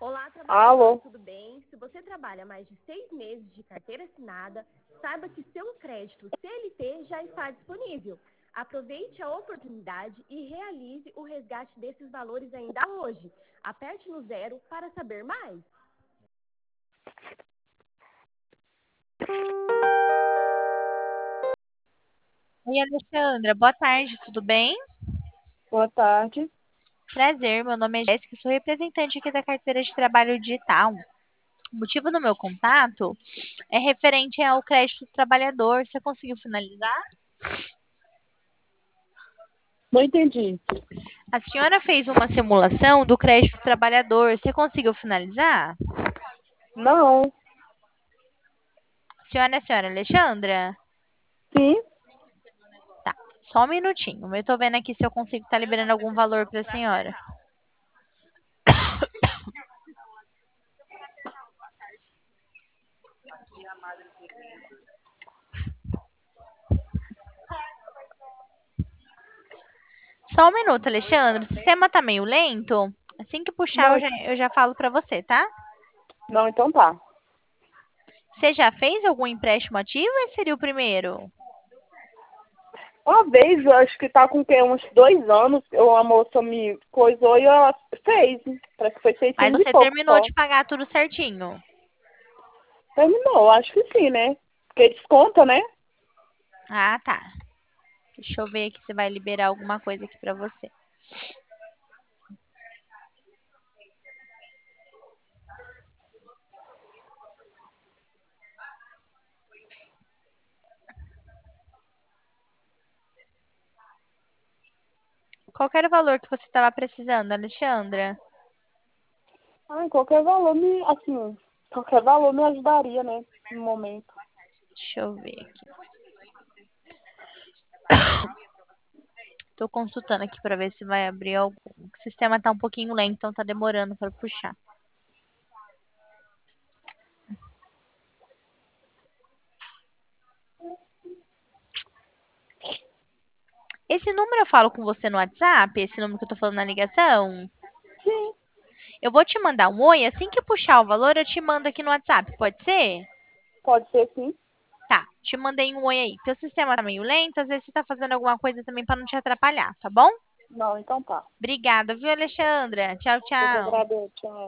Olá, trabalhador, Alô? tudo bem? Se você trabalha mais de 6 meses de carteira assinada, saiba que seu crédito CLT já está disponível. Aproveite a oportunidade e realize o resgate desses valores ainda hoje. Aperte no 0 para saber mais. Oi, Alexandra, boa tarde, tudo bem? Boa tarde. Prazer, meu nome é Jéssica, sou representante aqui da carteira de trabalho digital. O motivo do meu contato é referente ao crédito do trabalhador. Você conseguiu finalizar? Não entendi. A senhora fez uma simulação do crédito do trabalhador. Você conseguiu finalizar? Não. Senhora Alexandra? Sim. Tá, só um minutinho. Eu tô vendo aqui se eu consigo estar liberando algum valor para a senhora. Só um minuto, Alexandra. O sistema tá meio lento. Assim que puxar, Não, eu já falo para você, tá? não, então tá. Você já fez algum empréstimo ativo ou esse seria o primeiro? Uma vez, eu acho que tá com o quê? Uns 2 anos, a moça me coisou e ela fez. Parece que foi Mas 600 e você pouco terminou só. de pagar tudo certinho. Terminou, acho que sim, né? Porque desconta, né? Ah, tá. Deixa eu ver aqui se vai liberar alguma coisa aqui pra você. Qual que era o valor que você estava precisando, Alexandra? Ai, qualquer valor me ajudaria, né? No momento. Deixa eu ver aqui. Tô consultando aqui pra ver se vai abrir algum. O sistema tá um pouquinho lento, então tá demorando para puxar. Esse número eu falo com você no WhatsApp? Esse número que eu tô falando na ligação? Sim, Eu vou te mandar um oi. Assim que puxar o valor, eu te mando aqui no WhatsApp. Pode ser? pode ser sim. Tá, te mandei um oi aí. Teu sistema tá meio lento, às vezes você tá fazendo alguma coisa também pra não te atrapalhar, tá bom? Não, então tá. Obrigada, viu, Alexandra? Tchau, Eu que tchau. agradeço. Tchau.